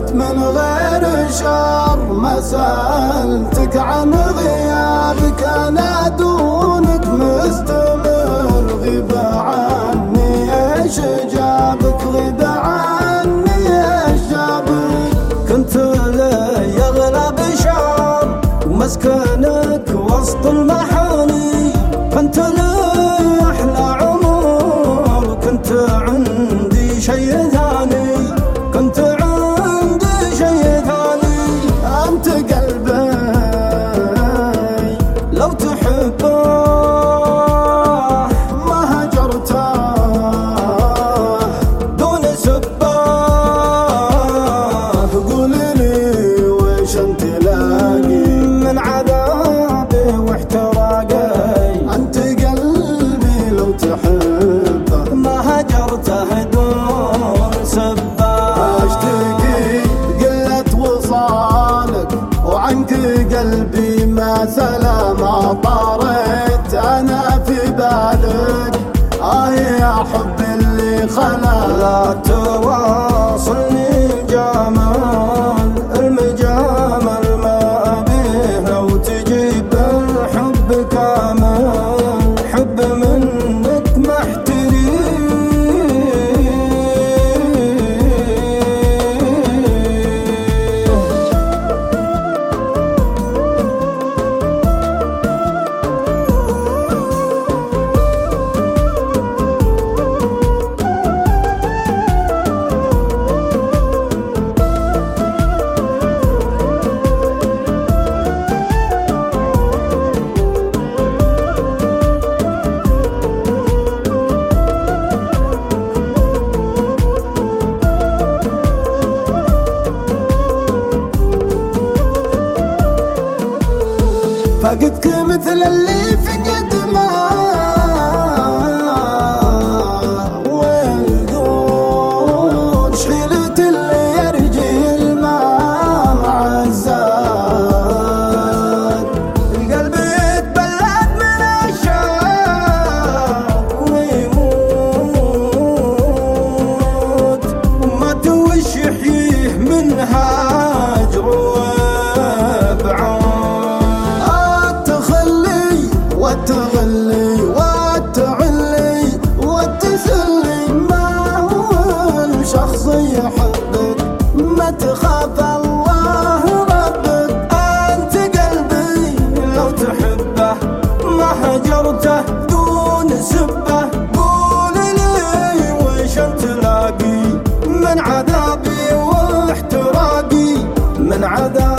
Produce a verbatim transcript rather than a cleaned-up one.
مت من غير شر، ما سألتك عن غيابك أنا دونك مستمر. غيب عني ايش جابك، غيب عني ايش جابك. كنت لي اغلى بشر ومسكنك وسط المحاني، كنت لي احلى عمر، كنت عندي شي ثاني، كنت عندي شي ثاني. انت قلبي لو تحبه ما هجرته دون سبه. قولي لي وش انت لاقي من عذابي واحتراقي. انت قلبي لو تحبه ما هجرته دون سبه. اشتكي قلة وصالك وعنك قلبي ما سلام طارت. انا في بالك اه يا حب اللي خلا. لا تواصلني جمال المجامل ما بيه، لو تجيب الحب كامل حب منك محتري. فقدك مثل اللي فقد ماء والقود، شحيلة اللي يرجي الماء مع الزاد. القلب يتبلد من الشوق ويموت، وما توش يحييه من هاجر وابعاد. وتغلي وتعلي وتسلي، ما هو الشخص يحبك ما تخاف الله ربك. انت قلبي لو تحبه ما هجرته دون سبه. قولي لي وش انت لاقي من عذابي واحتراقي، من عذابي